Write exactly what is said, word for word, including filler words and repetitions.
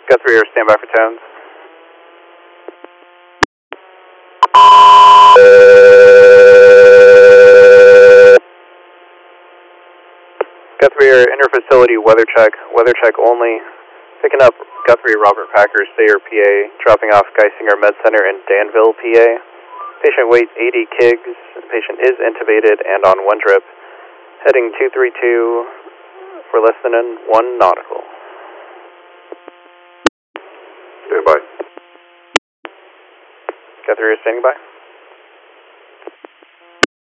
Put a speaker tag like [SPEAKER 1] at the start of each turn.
[SPEAKER 1] Guthrie, Air, stand by for tones. Guthrie, Air, inter-facility weather check, weather check only. Picking up Guthrie, Robert Packer, Sayer, P A, dropping off Geisinger Med Center in Danville, P A. Patient weight eighty kigs, patient is intubated and on one drip. Heading two three two for less than one nautical.
[SPEAKER 2] Stand by.
[SPEAKER 1] Guthrie is standing by.